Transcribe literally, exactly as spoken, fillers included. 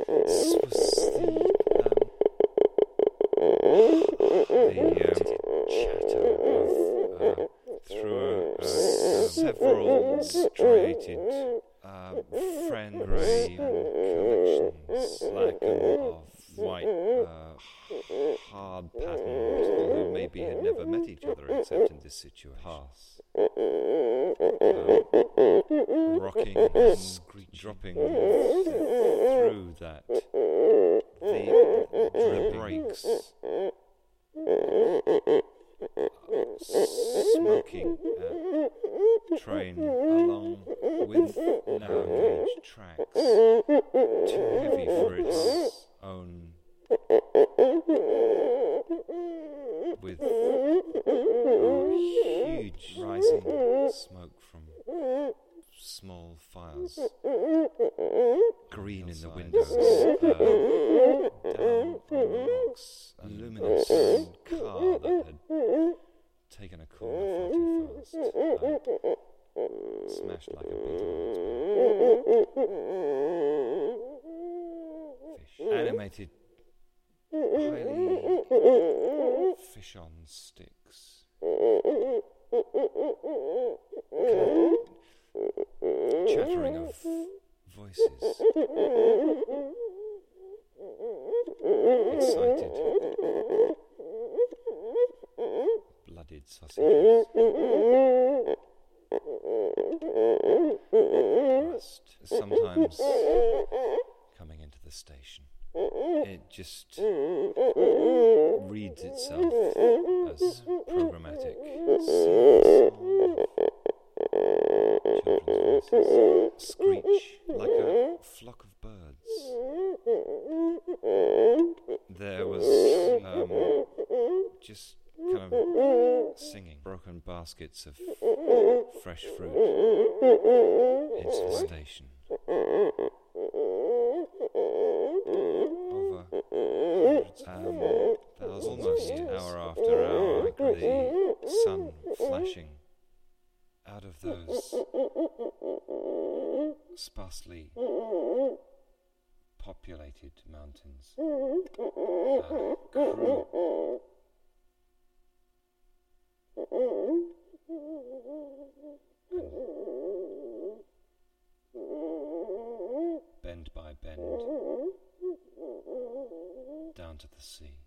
This was the, um, the um, chatter of, uh, through uh, several striated uh, friend grey collections, lacquer of white, uh, hard pattern people who maybe had never met each other except in this situation. Pass. Um, rocking and screech, dropping through that. The, the brakes. Smoking uh, train along with narrow gauge tracks, too heavy for its own, with huge rising smoke from small fires, green in the windows, uh, down on the rocks, a luminous car that had taken a corner far too fast, like, smashed like a beetle fish. Animated, highly fish on sticks. Chattering of voices. Excited. Blooded sausages. Rust. Sometimes coming into the station. It just reads itself as programmatic. Children's voices screech like a flock of birds. There was um, just kind of singing broken baskets of fresh fruit into the station. Over um, thousands, almost hour after hour, the sun flashing out of those sparsely populated mountains. Uh, crew. And bend by bend, down to the sea.